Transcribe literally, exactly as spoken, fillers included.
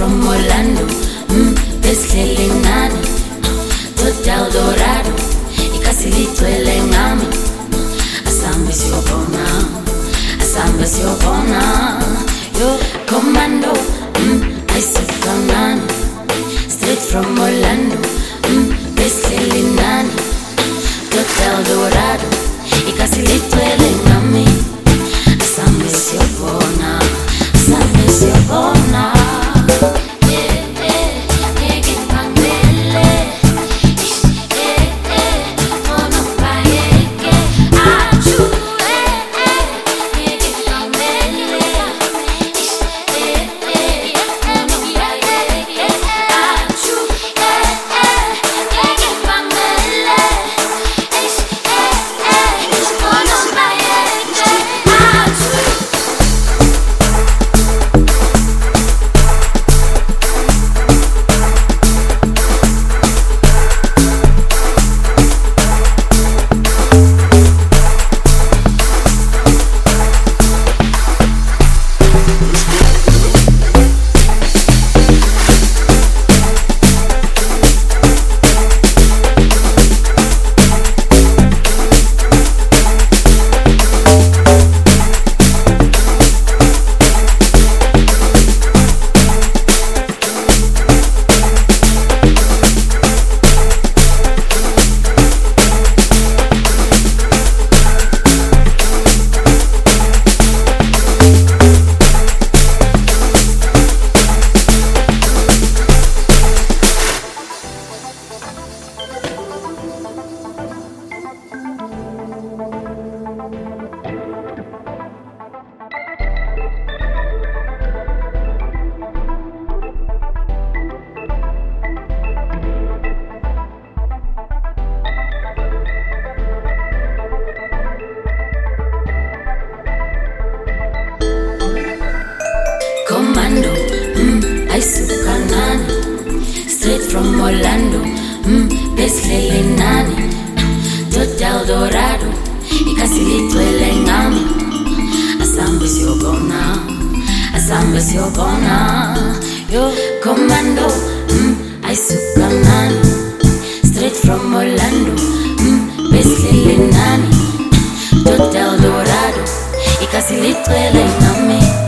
from Orlando, mm, besihleli nani, Total Dorado, ikasi litwele ngami. Asambe siyobona, asambe siyobona, yo commando, mm, ayisuka nani, straight from Orlando, mm, besihleli nani, Total Dorado, ikasi litwele ngami. Asambe siyobona, asambe siyobona. Commando, mm, ayisuka nani, straight from Orlando, mm, besihleli nani, Total Dorado, ikasi litwele ngami. Asambe siyobona, asambe siyobona, yo commando, mm, ayisuka nani, straight from Orlando, mm, besihleli nani, Total Dorado, ikasi litwele ngami.